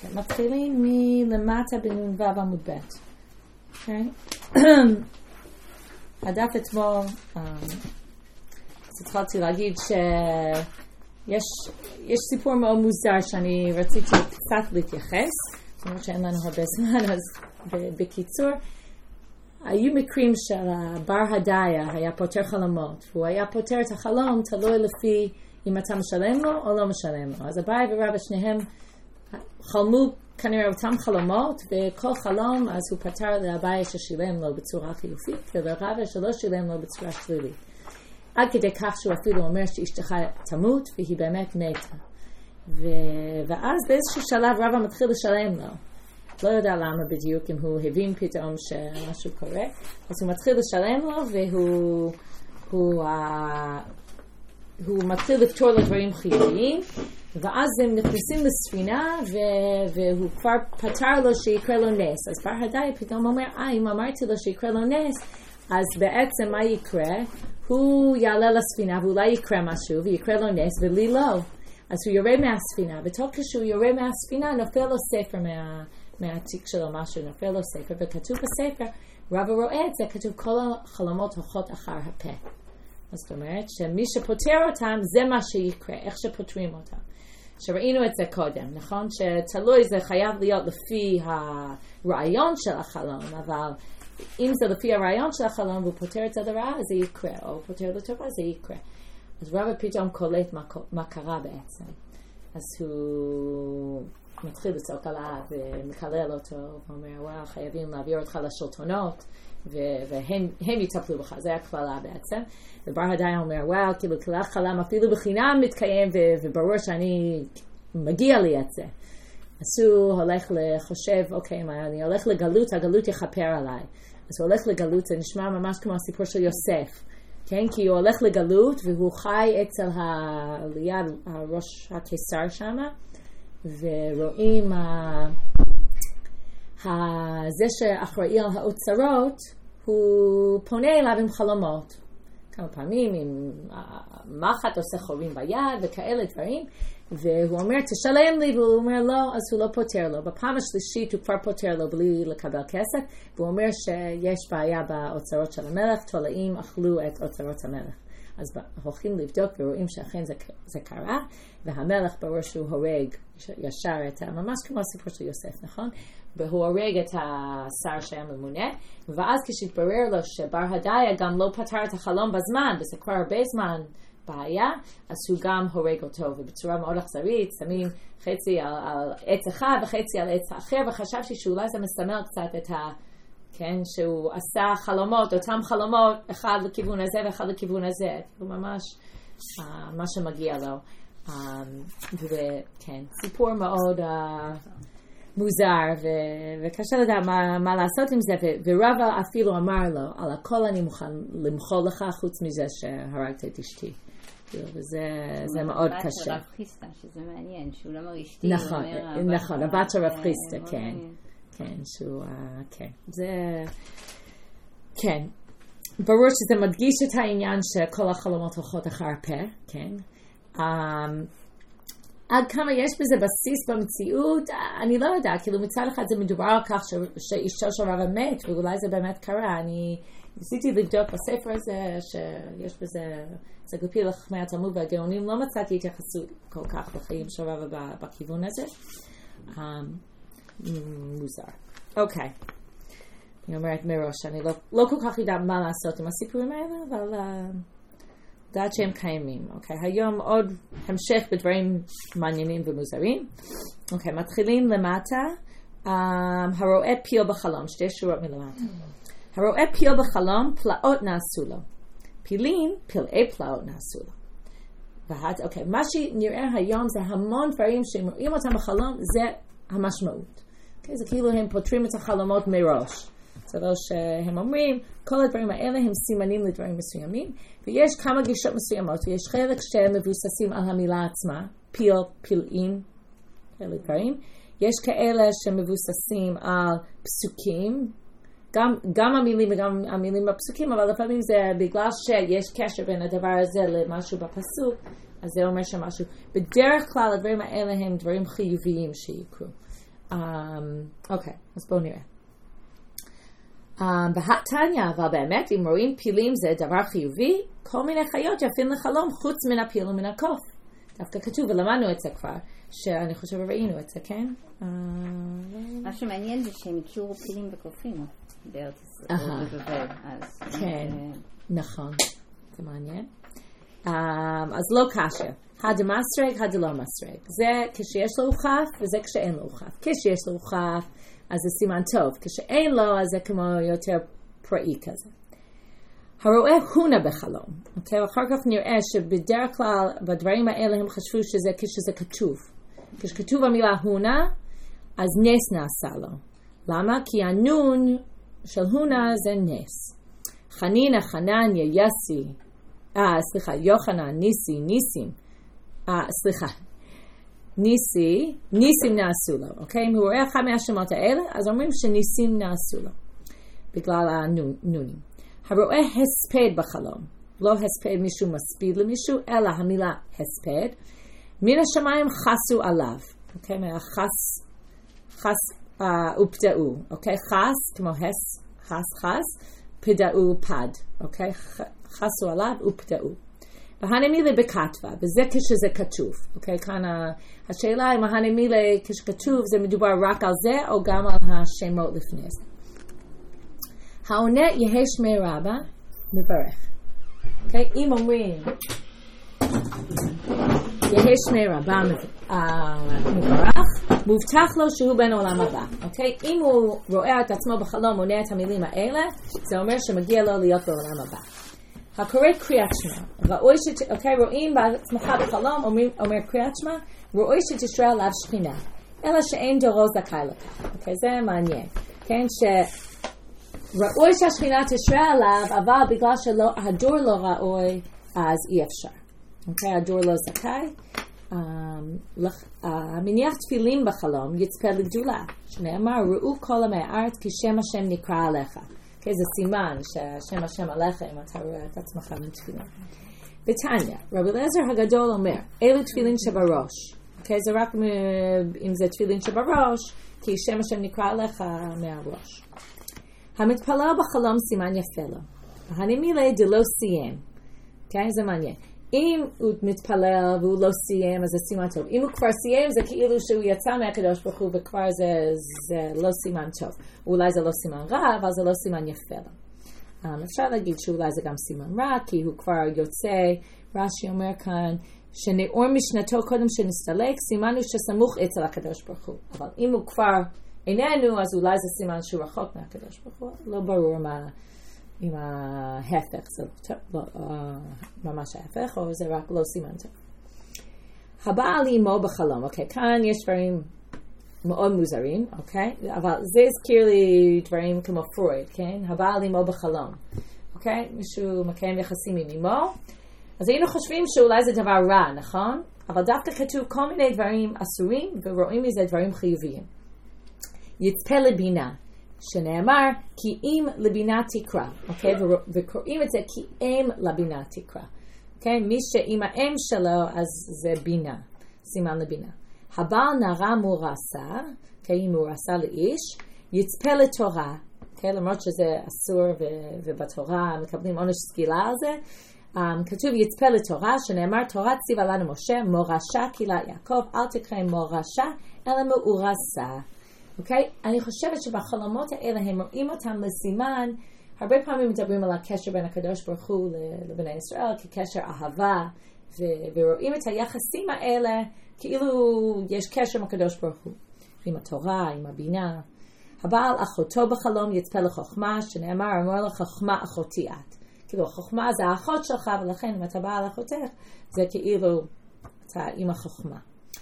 אוקיי, מתחילים מלמטה בנ"ו עמוד ב'. אוקיי? הדף אתמול, אז התחלתי להגיד שיש סיפור מאוד מוזר שאני רציתי קצת להתייחס, זאת אומרת שאין לנו הרבה זמן, אז בקיצור, היו מקרים של בר הדיה היה פותר חלומות, והוא היה פותר את החלום תלוי לפי אם אתה משלם לו או לא משלם לו. אז אביי ורבא שניהם חלמו כנראה אותם חלומות, וכל חלום אז הוא פתר לאביי ששילם לו בצורה חיובית, ולרבא שלא שילם לו בצורה שלילית. עד כדי כך שהוא אפילו אומר שאשתך תמות, והיא באמת מתה. ואז באיזשהו שלב רבא מתחיל לשלם לו. לא יודע למה בדיוק, אם הוא הבין פתאום שמשהו קורה. אז הוא מתחיל לשלם לו, והוא מתחיל לפתור לדברים חיוביים, ואז הם נכנסים לספינה, והוא כבר פתר לו שיקרה לו נס. אז בר הדיה פתאום אומר, אם אמרתי לו שיקרה לו נס, אז בעצם מה יקרה? הוא יעלה לספינה, ואולי יקרה משהו, ויקרה לו נס, ולי לא. אז הוא יורה מהספינה, ותוך כשהוא יורה מהספינה, נופל לו ספר מהתיק שלו, משהו, נופל לו ספר, וכתוב בספר, רבא רואה את זה, כתוב כל החלומות הולכות אחר הפה. זאת אומרת, שמי שפותר אותם, זה מה שיקרה, איך שפותרים אותם. שראינו את זה קודם, נכון? שתלוי זה חייב להיות לפי הרעיון של החלום, אבל אם זה לפי הרעיון של החלום, והוא פותר את זה לרעה, זה יקרה, או פותר לטובה, זה יקרה. אז רבא פתאום קולט מה קרה בעצם. אז הוא מתחיל לצעוק עליו ומקלל אותו, ואומר, וואו, חייבים להעביר אותך לשלטונות, והם יטפלו בך, זה הכללה בעצם. ובר הדיה אומר, וואו, כאילו כללת חלם אפילו בחינם מתקיים, וברור שאני מגיע לי את זה. אז הוא הולך לחושב, אוקיי, אני הולך לגלות, הגלות יכפר עליי. אז הוא הולך לגלות, זה נשמע ממש כמו הסיפור של יוסף. כן, כי הוא הולך לגלות, והוא חי אצל ליד הראש הקיסר שם, ורואים זה שאחראי על האוצרות, הוא פונה אליו עם חלומות. כמה פעמים עם מחט עושה חורים ביד וכאלה דברים, והוא אומר תשלם לי, והוא אומר לא, אז הוא לא פותר לו. בפעם השלישית הוא כבר פותר לו בלי לקבל כסף, והוא אומר שיש בעיה באוצרות של המלך, תולעים אכלו את אוצרות המלך. אז הולכים לבדוק ורואים שאכן זה קרה, והמלך ברור שהוא הורג ישר את ממש כמו הסיפור של יוסף, נכון? והוא הורג את השר שהיה ממונה, ואז כשהתברר לו שבר הדיה גם לא פתר את החלום בזמן, וזה כבר הרבה זמן בעיה, אז הוא גם הורג אותו, ובצורה מאוד אכזרית, שמים חצי על עץ אחד וחצי על עץ אחר, וחשבתי שאולי זה מסמל קצת את כן, שהוא עשה חלומות, אותם חלומות, אחד לכיוון הזה ואחד לכיוון הזה, הוא ממש מה שמגיע לו. וכן, סיפור מאוד מוזר, וקשה לדעת מה לעשות עם זה, ורבא אפילו אמר לו, על הכל אני מוכן למחול לך, חוץ מזה שהרגת את אשתי. וזה מאוד קשה. הבת של רב חיסטה, שזה מעניין, שהוא לא אומר אשתי. נכון, הבת של רב חיסטה, כן. כן, שהוא, כן. זה, כן. ברור שזה מדגיש את העניין שכל החלומות הולכות אחר פה, כן. עד כמה יש בזה בסיס במציאות, אני לא יודעת, כאילו מצד אחד זה מדובר על כך שאשתו של רבא מת, ואולי זה באמת קרה. אני ניסיתי לבדוק בספר הזה, שיש בזה, זה גופי לחכמי התלמוד והגאונים, לא מצאתי התייחסות כל כך לחיים של רבא בכיוון הזה. מוזר. אוקיי. אני אומרת מראש, אני לא כל כך יודעת מה לעשות עם הסיפורים האלה, אבל יודעת שהם קיימים. אוקיי, היום עוד המשך בדברים מעניינים ומוזרים. אוקיי, מתחילים למטה. הרואה פיל בחלום, שתי שורות מלמטה. הרואה פיל בחלום, פלאות נעשו לו. פילים, פלאי פלאות נעשו לו. אוקיי, מה שנראה היום זה המון דברים שהם רואים אותם בחלום, זה המשמעות. Okay, זה כאילו הם פותרים את החלומות מראש. זה לא שהם אומרים, כל הדברים האלה הם סימנים לדברים מסוימים, ויש כמה גישות מסוימות, ויש חלק שהם מבוססים על המילה עצמה, פיל, פילאים, כאלה דברים. יש כאלה שמבוססים על פסוקים, גם המילים וגם המילים בפסוקים, אבל לפעמים זה בגלל שיש קשר בין הדבר הזה למשהו בפסוק, אז זה אומר שמשהו. בדרך כלל הדברים האלה הם דברים חיוביים שיקרו. אוקיי, אז בואו נראה. בהתניא, אבל באמת, אם רואים פילים זה דבר חיובי, כל מיני חיות יפים לחלום חוץ מן הפיל ומן הקוף. דווקא כתוב, ולמדנו את זה כבר, שאני חושב ראינו את זה, כן? מה שמעניין זה שהם הכירו פילים וקופים בארץ ישראל, בבבל. כן, נכון, זה מעניין. אז לא קשה. הדמסרג, הדלא מסרג. זה כשיש לו חף וזה כשאין לו חף. כשיש לו חף, אז זה סימן טוב. כשאין לו, אז זה כמו יותר פראי כזה. הרואה הונה בחלום. אוקיי? ואחר כך נראה שבדרך כלל בדברים האלה הם חשבו שזה כשזה כתוב. כשכתוב המילה הונה, אז נס נעשה לו. למה? כי הנון של הונה זה נס. חנינה, חנניה, יסי. יוחנן, ניסים. ניסים נעשו לו, אוקיי? אם הוא רואה אחד מהשמות האלה, אז אומרים שניסים נעשו לו, בגלל הנונים. הרואה הספד בחלום, לא הספד מישהו מספיד למישהו, אלא המילה הספד, מן השמיים חסו עליו, אוקיי? חס ופדאו, אוקיי? חס, כמו חס, פדאו פד, אוקיי? חסו עליו ופדאו. והנמילה בכתבה, וזה כשזה כתוב. אוקיי, כאן השאלה אם הנמילה כשכתוב זה מדובר רק על זה או גם על השמות לפני זה. העונה יהי שמי רבה, מברך. אוקיי, אם אומרים יהי שמי רבה, מברך, מובטח לו שהוא בן עולם הבא. אוקיי, אם הוא רואה את עצמו בחלום, עונה את המילים האלה, זה אומר שמגיע לו להיות בעולם הבא. הקורא קריאת שמע, רואים בעצמך בחלום, אומר קריאת שמע, רואה שתשרה עליו שכינה, אלא שאין דורו זכאי לכך. אוקיי, זה מעניין. כן, שראוי שהשכינה תשרה עליו, אבל בגלל שהדור לא ראוי, אז אי אפשר. אוקיי, הדור לא זכאי. המניח תפילים בחלום יצפה לגדולה, שנאמר, ראו כל עמי הארץ כי שם השם נקרא עליך. זה סימן שהשם השם עליכם, אתה רואה את עצמך בתפילה. בתניא, רבי אליעזר הגדול אומר, אלו תפילין שבראש. זה רק אם זה תפילין שבראש, כי שם השם נקרא עליך מהראש. המתפלל בחלום סימן יפה לו. הנמילה דלא סיים. זה מעניין. אם הוא מתפלל והוא לא סיים, אז זה סימן טוב. אם הוא כבר סיים, זה כאילו שהוא יצא מהקדוש ברוך הוא, וכבר זה לא סימן טוב. אולי זה לא סימן רע, אבל זה לא סימן יפה לו. אפשר להגיד שאולי זה גם סימן רע, כי הוא כבר יוצא, רש"י אומר כאן, שנאור משנתו קודם שנסתלק, סימנו שסמוך אצל הקדוש ברוך הוא. אבל אם הוא כבר איננו, אז אולי זה סימן שהוא רחוק מהקדוש ברוך הוא. לא ברור אם ההפך, זה לא ממש ההפך, או זה רק לא סימן טוב. הבעל אימו בחלום, אוקיי, כאן יש דברים מאוד מוזרים, אוקיי, אבל זה הזכיר לי דברים כמו פרויד, כן, הבעל אימו בחלום, אוקיי, מישהו מקיים יחסים עם אימו, אז היינו חושבים שאולי זה דבר רע, נכון? אבל דווקא כתוב כל מיני דברים אסורים, ורואים מזה דברים חיוביים. יצפה לבינה, שנאמר, כי אם לבינה תקרא, אוקיי? וקוראים את זה כי אם לבינה תקרא. אוקיי? מי שאם האם שלו, אז זה בינה, סימן לבינה. הבעל נערה מורסה, אוקיי? היא מורסה לאיש, יצפה לתורה, אוקיי? למרות שזה אסור ובתורה מקבלים עונש סקילה על זה, כתוב יצפה לתורה, שנאמר תורה ציווה לנו משה, מורשה קהילת יעקב, אל תקרא מורשה, אלא מאורסה. אוקיי? אני חושבת שבחלומות האלה הם רואים אותם לסימן, הרבה פעמים מדברים על הקשר בין הקדוש ברוך הוא לבני ישראל, כקשר אהבה, ורואים את היחסים האלה, כאילו יש קשר עם הקדוש ברוך הוא, עם התורה, עם הבינה. הבעל אחותו בחלום יצפה לחוכמה, שנאמר, אמר לה חוכמה אחותי את. כאילו, החוכמה זה האחות שלך, ולכן אם אתה בא על אחותך, זה כאילו, אתה עם החוכמה.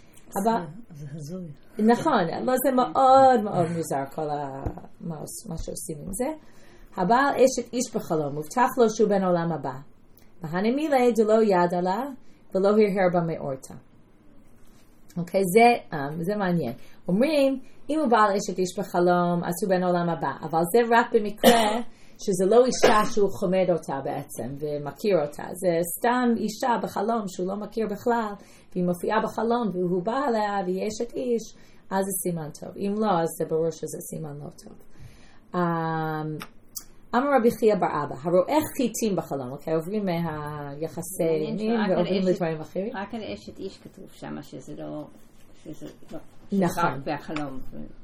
זה הזוי. נכון, לא, זה מאוד מאוד מוזר כל מה שעושים עם זה. הבעל אשת איש בחלום, מובטח לו שהוא בן עולם הבא. והנמילה דלא יד עלה, ולא הרהר במאורתה. אוקיי, זה מעניין. אומרים, אם הוא בעל אשת איש בחלום, אז הוא בן עולם הבא. אבל זה רק במקרה שזה לא אישה שהוא חומד אותה בעצם ומכיר אותה, זה סתם אישה בחלום שהוא לא מכיר בכלל, והיא מופיעה בחלום והוא בא עליה והיא אשת איש, אז זה סימן טוב. אם לא, אז זה ברור שזה סימן לא טוב. אמר רבי חייא בר אבא, הרואה חיטים בחלום, אוקיי, עוברים מהיחסי מין ועוברים לדברים אחרים. רק על אשת איש כתוב שם שזה לא, נכון. רק בהחלום.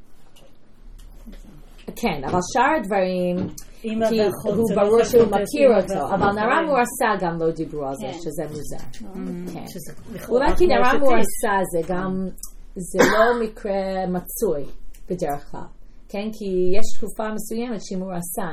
כן, אבל שאר הדברים, הוא ברור שהוא מכיר אותו, אבל נערה מוארסה גם לא דיברו על זה, שזה מוזר. אולי כי נערה מוארסה זה גם, זה לא מקרה מצוי בדרך כלל. כן, כי יש תקופה מסוימת שהיא מוארסה,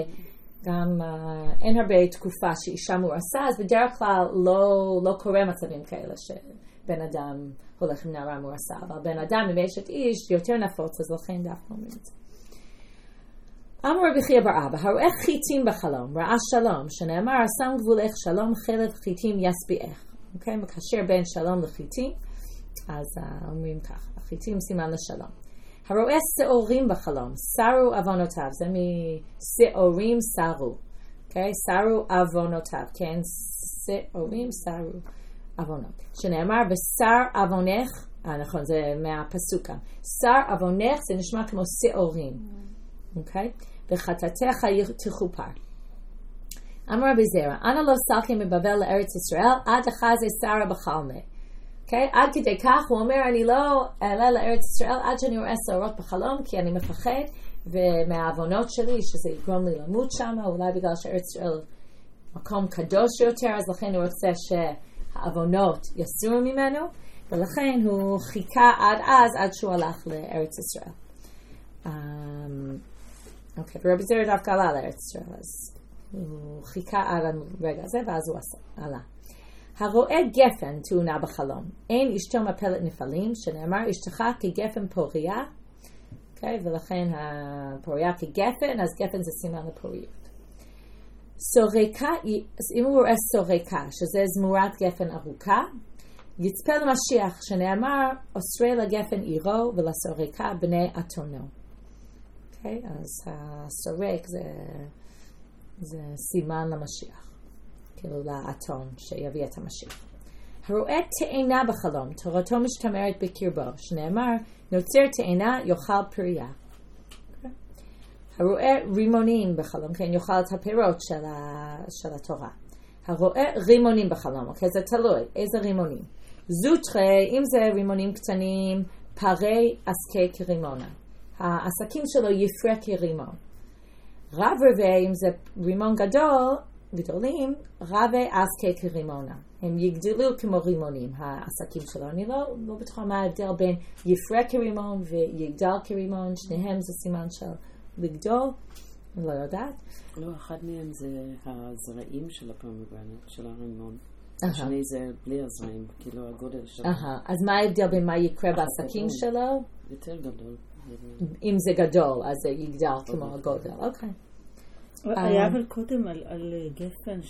אין הרבה תקופה שאישה מוארסה, אז בדרך כלל לא קורה מצבים כאלה שבן אדם הולך עם נערה מוארסה, אבל בן אדם עם אשת איש יותר נפוץ, אז לכן דווקא אומרים את זה. אמר רבי חייא בר אבא, הרואה חיטים בחלום, ראה שלום, שנאמר, שם גבולך שלום, חלב חיטים ישביעך. אוקיי, מקשר בין שלום לחיטים, אז אומרים ככה, החיטים סימן לשלום. הרואה שעורים בחלום, שרו עוונותיו, זה משעורים שרו, אוקיי, שרו עוונותיו, כן, שעורים שרו עוונות. שנאמר, בשר עוונך, נכון, זה מהפסוק כאן, שר עוונך זה נשמע כמו שעורים. אוקיי? וחטאתך תכופר. אמר רבי זרע, אנא לא סלקי מבבל לארץ ישראל, עד לך זה שרה בחלמה. אוקיי? עד כדי כך הוא אומר, אני לא אעלה לארץ ישראל עד שאני רואה שערות בחלום, כי אני מפחד, ומהעוונות שלי, שזה יגרום לי למות שם, אולי בגלל שארץ ישראל מקום קדוש יותר, אז לכן הוא רוצה שהעוונות יסורו ממנו, ולכן הוא חיכה עד שהוא הלך לארץ ישראל. אוקיי, ורבי זרע דווקא עלה לארץ ישראל, אז הוא חיכה עד הרגע הזה, ואז הוא עלה. הרואה גפן תאונה בחלום, אין אשתו מפלת נפלים, שנאמר אשתך כגפן פוריה, אוקיי, ולכן הפוריה כגפן, אז גפן זה סימן לפוריות. סורקה, אם הוא רואה סורקה, שזה זמורת גפן ארוכה, יצפה למשיח, שנאמר אוסרי לגפן עירו ולסורקה בני אתונו. אוקיי, אז הסורק זה סימן למשיח, כאילו לאתון שיביא את המשיח. הרואה תאנה בחלום, תורתו משתמרת בקרבו, שנאמר, נוצר תאנה יאכל פריה. Okay. הרואה רימונים בחלום, כן, יאכל את הפירות של התורה. הרואה רימונים בחלום, אוקיי, זה תלוי, איזה רימונים. זוטרי, אם זה רימונים קטנים, פרי עסקי כרימונה. העסקים שלו יפרה כרימון. רב רבי, אם זה רימון גדולים, רבי עסקי כרימונה. הם יגדלו כמו רימונים, העסקים שלו. אני לא בטוחה מה ההבדל בין יפרה כרימון ויגדל כרימון, שניהם זה סימן של לגדול, אני לא יודעת. לא, אחד מהם זה הזרעים של הפומגרנט, של הרימון. השני זה בלי הזרעים, כאילו הגודל שלו. אז מה ההבדל בין מה יקרה בעסקים שלו? יותר גדול. אם זה גדול, אז זה יגדל כמו הגודל. אוקיי. היה אבל קודם על גפן,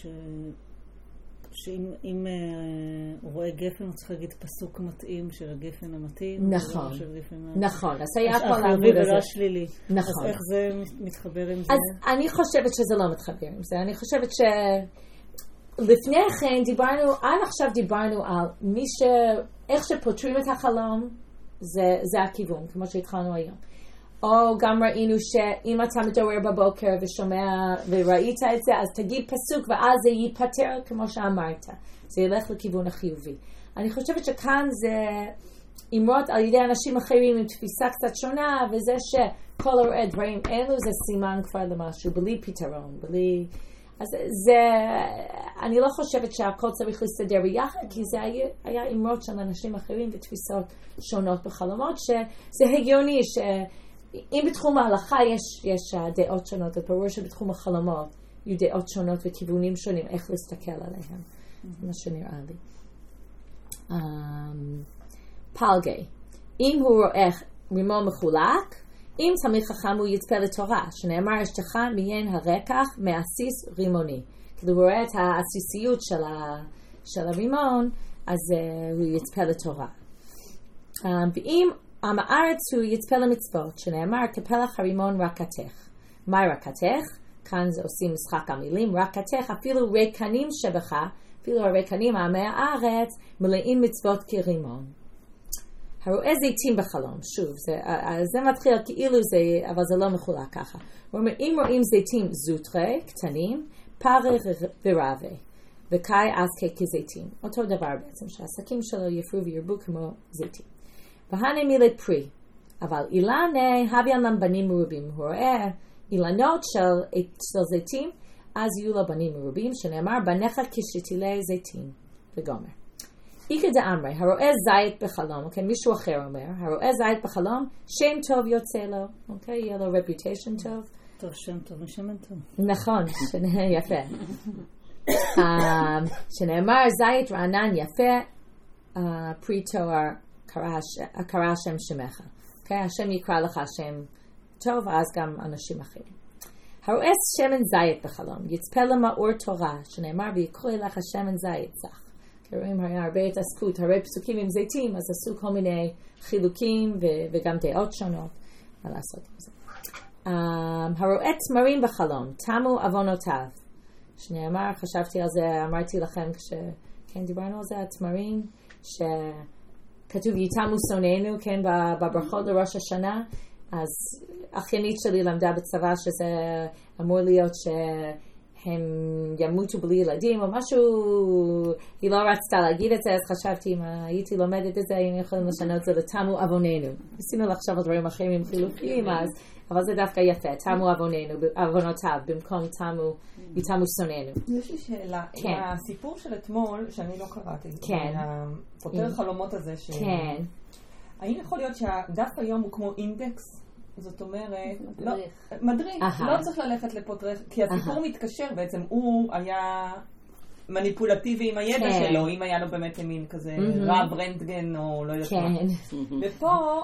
שאם הוא רואה גפן, הוא צריך להגיד פסוק מתאים של הגפן המתאים. נכון, נכון. אז היה כל העמוד הזה. ולא השלילי. נכון. אז איך זה מתחבר עם זה? אז אני חושבת שזה לא מתחבר עם זה. אני חושבת לפני כן עד עכשיו דיברנו על איך שפותרים את החלום, זה הכיוון, כמו שהתחלנו היום. או גם ראינו שאם אתה מתעורר בבוקר ושומע וראית את זה, אז תגיד פסוק ואז זה ייפטר כמו שאמרת. זה ילך לכיוון החיובי. אני חושבת שכאן זה אמרות על ידי אנשים אחרים עם תפיסה קצת שונה, וזה שכל הרואה דברים אלו זה סימן כבר למשהו, בלי פתרון, בלי... אז זה, אני לא חושבת שהכל צריך להסתדר ביחד, כי זה היה אמרות של אנשים אחרים ותפיסות שונות בחלומות, שזה הגיוני שאם בתחום ההלכה יש דעות שונות, וברור שבתחום החלומות יהיו דעות שונות וכיוונים שונים, איך להסתכל עליהם. זה מה שנראה לי. פלגי, אם הוא רואה רימון מחולק, אם תלמיד חכם הוא יצפה לתורה, שנאמר אשתך מיין הרקח מעסיס רימוני. כאילו הוא רואה את העסיסיות של הרימון, אז הוא יצפה לתורה. ואם עם הארץ הוא יצפה למצוות, שנאמר כפלח הרימון רקתך. מה רקתך? כאן זה עושים משחק המילים, רק כתך אפילו ריקנים שבך, אפילו הריקנים עמי הארץ, מלאים מצוות כרימון. הרואה זיתים בחלום, שוב, זה מתחיל כאילו זה, אבל זה לא מחולק ככה. הוא אומר, אם רואים זיתים זוטרי, קטנים, פרח ורבה, וקאי אז כזיתים. אותו דבר בעצם, שהעסקים שלו יפרו וירבו כמו זיתים. והנה מילי פרי, אבל אילני הביאן להם בנים מרובים. הוא רואה אילנות של זיתים, אז יהיו לו בנים מרובים, שנאמר, בניך כשתילי זיתים, וגומר. איכא דאמרי, הרואה זית בחלום, אוקיי, מישהו אחר אומר, הרואה זית בחלום, שם טוב יוצא לו, אוקיי, יהיה לו reputation טוב. טוב, שם טוב ושמן טוב. נכון, יפה. שנאמר זית רענן יפה, פרי תואר קרא השם שמך. אוקיי, השם יקרא לך שם טוב, אז גם אנשים אחרים. הרואה שמן זית בחלום, יצפה למאור תורה, שנאמר ויקחו אליך שמן זית זך. רואים הרבה התעסקות, הרבה פסוקים עם זיתים, אז עשו כל מיני חילוקים וגם דעות שונות. מה לעשות עם זה? הרואה תמרים בחלום, תמו עוונותיו. שנאמר, חשבתי על זה, אמרתי לכם כן, דיברנו על זה, התמרים, שכתוב יתמו שונאינו, כן, בברכות לראש השנה, אז אחיינית שלי למדה בצבא שזה אמור להיות הם ימותו בלי ילדים או משהו, היא לא רצתה להגיד את זה, אז חשבתי אם הייתי לומדת את זה, היינו יכולים לשנות את זה לתמו עווננו. ניסינו לחשוב על דברים אחרים עם חילופים, אבל זה דווקא יפה, תמו עוונותיו, במקום יתמו שונאינו. יש לי שאלה, הסיפור של אתמול, שאני לא קראתי, פותר חלומות הזה, האם יכול להיות שהדף היום הוא כמו אינדקס? זאת אומרת, מדריך, לא צריך ללכת לפותרך, כי הסיפור מתקשר בעצם, הוא היה מניפולטיבי עם הידע שלו, אם היה לו באמת מין כזה רב רנטגן או לא יודעת מה. ופה,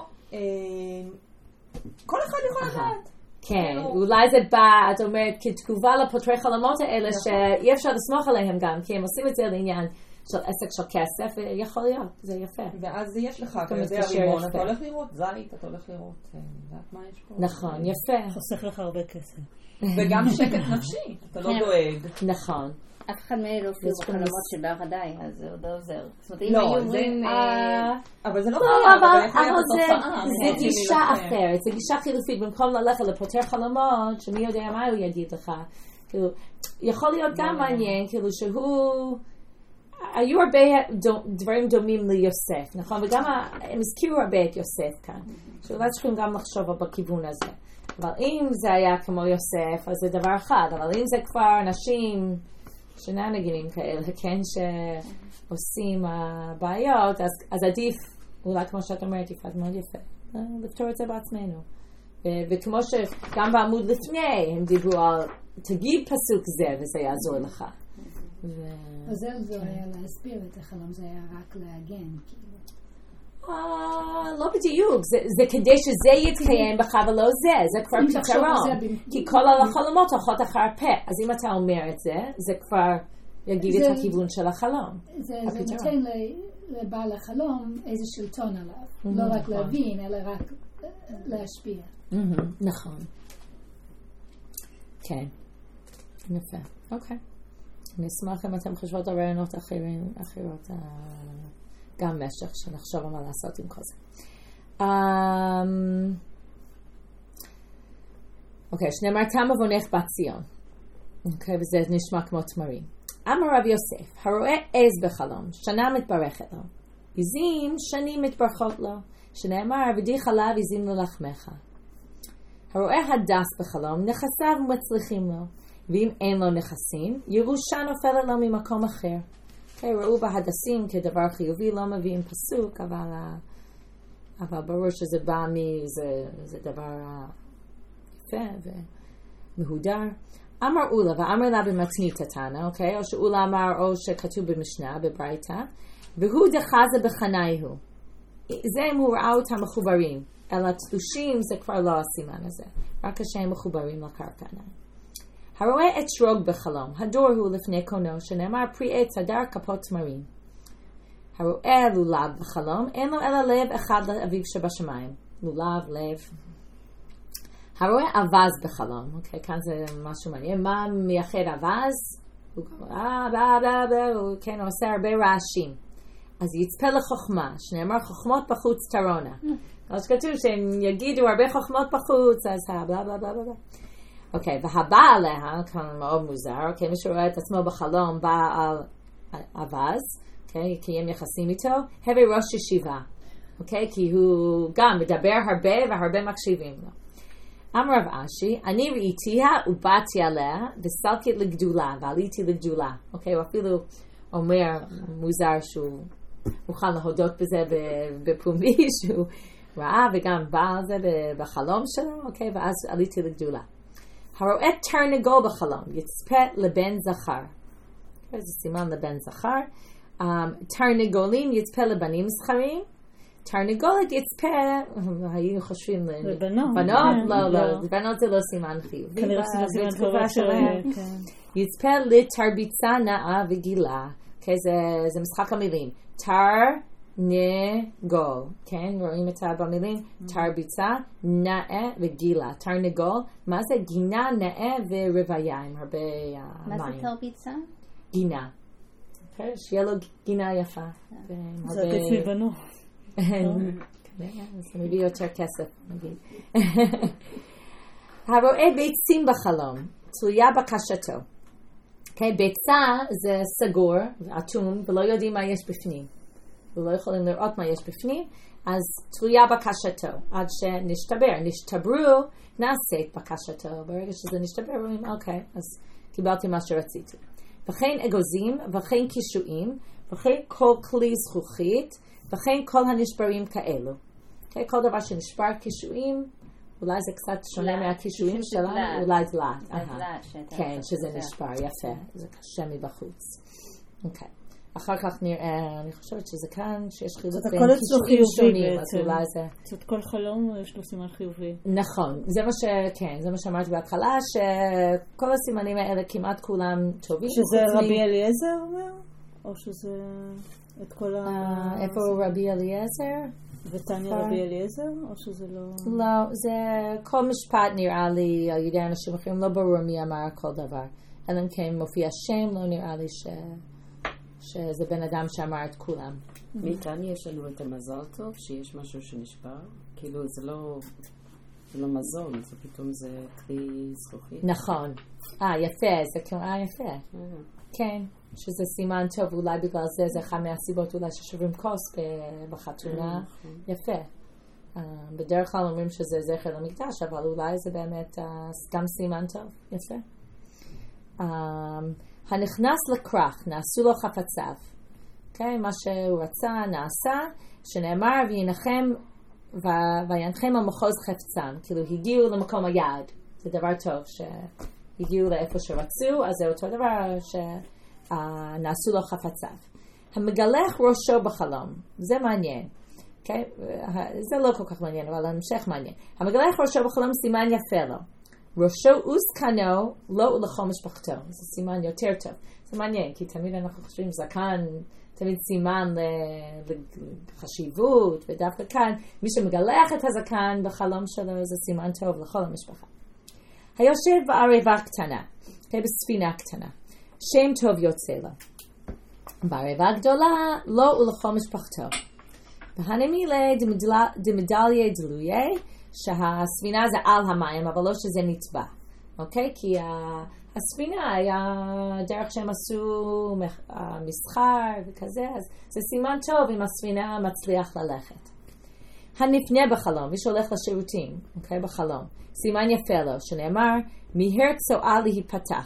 כל אחד יכול לדעת. כן, אולי זה בא, את אומרת, כתגובה לפותרי חלומות האלה, שאי אפשר לסמוך עליהם גם, כי הם עושים את זה לעניין של עסק של כסף, יכול להיות, זה יפה. ואז יש לך, אתה יודע רימון, אתה הולך לראות זית, אתה הולך לראות, יודעת מה יש פה? נכון, יפה. חוסך לך הרבה כסף. וגם שקט נפשי, אתה לא דואג. נכון. אף אחד מאלה לא הופיעו בחלומות של בר עדיין, אז זה עוד לא עוזר. לא, אבל זה לא זה גישה אחרת, זה גישה חילופית, במקום ללכת לפותר חלומות, שמי יודע מה הוא יגיד לך. יכול להיות גם מעניין, כאילו שהוא... היו הרבה דברים דומים ליוסף, נכון? וגם הם הזכירו הרבה את יוסף כאן. שאולי צריכים גם לחשוב בכיוון הזה. אבל אם זה היה כמו יוסף, אז זה דבר אחד. אבל אם זה כבר אנשים שנגנים כאלה, כן, שעושים בעיות, אז עדיף, אולי כמו שאת אומרת, יפעת מאוד יפה, לפתור את זה בעצמנו. וכמו שגם בעמוד לפני, הם דיברו על, תגיד פסוק זה, וזה יעזור לך. אז זה היה להסביר את החלום, זה היה רק להגן, כאילו. לא בדיוק, זה כדי שזה יתקיים בך ולא זה כבר פתרון. כי כל החלומות הולכות אחר פה, אז אם אתה אומר את זה, זה כבר יגיד את הכיוון של החלום. זה נותן לבעל החלום איזה שלטון עליו, לא רק להבין, אלא רק להשפיע. נכון. כן. יפה. אוקיי. אני אשמח אם אתם חושבות על רעיונות אחרות, גם משך, שנחשוב מה לעשות עם כל זה. אוקיי, שנאמר תם עוונך בת ציון. אוקיי, וזה נשמע כמו תמרים. אמר רב יוסף, הרואה עז בחלום, שנה מתברכת לו. עזים שנים מתברכות לו, שנאמר עבדי חלב עזים ללחמך. הרואה הדס בחלום, נכסיו מצליחים לו. ואם אין לו נכסים, ירושה נופלת לו ממקום אחר. ראו בהדסים כדבר חיובי, לא מביאים פסוק, אבל ברור שזה בא זה דבר יפה ומהודר. אמר אולה, ואמר לה במתנית התנא, אוקיי? או שאולה אמר, או שכתוב במשנה, בברייתא, והוא דחזה בחנייהו. זה אם הוא ראה אותם מחוברים, אלא תלושים זה כבר לא הסימן הזה, רק כשהם מחוברים לקרקע. הרואה את שרוג בחלום, הדור הוא לפני קונו, שנאמר פרי עץ הדר כפות תמרים. הרואה לולב בחלום, אין לו אלא לב אחד לאביו שבשמיים. לולב, לב. הרואה אבז בחלום, אוקיי, כאן זה משהו מעניין, מה מייחד אבז? הוא כן, הוא עושה הרבה רעשים. אז יצפה לחוכמה, שנאמר חוכמות בחוץ תרונה. אז כתוב שהם יגידו הרבה חוכמות בחוץ, אז בלה בלה בלה בלה. אוקיי, והבא עליה, כאן מאוד מוזר, אוקיי, מי שרואה את עצמו בחלום בא על אבז, אוקיי, קיים יחסים איתו, הווה ראש ישיבה, אוקיי, כי הוא גם מדבר הרבה והרבה מקשיבים לו. אמר רב אשי, אני ראיתיה ובאתי עליה וסלקת לגדולה, ועליתי לגדולה. אוקיי, הוא אפילו אומר מוזר שהוא מוכן להודות בזה בפומבי, שהוא ראה וגם בא על זה בחלום שלו, אוקיי, ואז עליתי לגדולה. הרואה תרנגול בחלום, יצפה לבן זכר. זה סימן לבן זכר. תרנגולים יצפה לבנים זכרים. תרנגולת יצפה, היינו חושבים לבנות. בנות? לא, בנות זה לא סימן חיובי. כנראה סימן תגובה שלהם. יצפה לתרביצה נאה וגילה. זה משחק המילים. תרנגול. כן, רואים את במילים? תרביצה, נאה וגילה. תרנגול, מה זה? גינה, נאה ורוויה עם הרבה מים. מה זה תרביצה? גינה. שיהיה לו גינה יפה. זה עדיף מבנו. זה מביא יותר כסף, נגיד. הרואה ביצים בחלום, תלויה בקשתו. ביצה זה סגור, אטום, ולא יודעים מה יש בפנים. ולא יכולים לראות מה יש בפנים, אז תלויה בקשתו, עד נשתברו, נעשית בקשתו. ברגע שזה נשתבר, רואים, אוקיי, אז קיבלתי מה שרציתי. וכן אגוזים, וכן קישואים, וכן כל כלי זכוכית, וכן כל הנשברים כאלו. כל דבר שנשבר קישואים, אולי זה קצת שונה מהקישואים שלנו, אולי דלת. כן, שזה נשבר, יפה. זה קשה מבחוץ. אוקיי. אחר כך נראה, אני חושבת שזה כאן, שיש חילוק בין קישואים שונים, אז אולי זה... זאת כל חלום יש לו סימן חיובי. נכון, זה מה כן, זה מה שאמרתי בהתחלה, שכל הסימנים האלה כמעט כולם טובים. שזה רבי אליעזר אומר? או שזה את כל איפה רבי אליעזר? ותניה רבי אליעזר? או שזה לא... לא, זה כל משפט נראה לי על ידי אנשים אחרים, לא ברור מי אמר כל דבר. אלא אם כן מופיע שם, לא נראה לי שזה בן אדם שאמר את כולם. מתניה יש לנו את המזל טוב, שיש משהו שנשבר? כאילו זה לא מזון, זה פתאום זה כלי זכוכית. נכון. יפה, זה כאילו, יפה. כן, שזה סימן טוב, אולי בגלל זה אחד מהסיבות אולי ששוברים כוס בחתונה. יפה. בדרך כלל אומרים שזה זכר למקדש, אבל אולי זה באמת סתם סימן טוב. יפה. הנכנס לכרך, נעשו לו חפציו. מה שהוא רצה, נעשה, שנאמר וינחם המחוז חפצם. כאילו הגיעו למקום היעד. זה דבר טוב שהגיעו לאיפה שרצו, אז זה אותו דבר שנעשו לו חפציו. המגלח ראשו בחלום. זה מעניין. זה לא כל כך מעניין, אבל המשך מעניין. המגלח ראשו בחלום סימן יפה לו. ראשו וזקנו לא ולכל משפחתו. זה סימן יותר טוב. זה מעניין, כי תמיד אנחנו חושבים זקן, תמיד סימן לחשיבות, ודווקא כאן, מי שמגלח את הזקן בחלום שלו, זה סימן טוב לכל המשפחה. היושב בערבה קטנה, בספינה קטנה, שם טוב יוצא לו. בערבה גדולה, לא ולכל משפחתו. והנמילה דמדליה דלויה, שהספינה זה על המים, אבל לא שזה נטבע. אוקיי? כי הספינה היה דרך שהם עשו מסחר וכזה, אז זה סימן טוב אם הספינה מצליח ללכת. הנפנה בחלום, מי שהולך לשירותים, אוקיי? בחלום. סימן יפה לו, שנאמר, מיהר צועה להיפתח.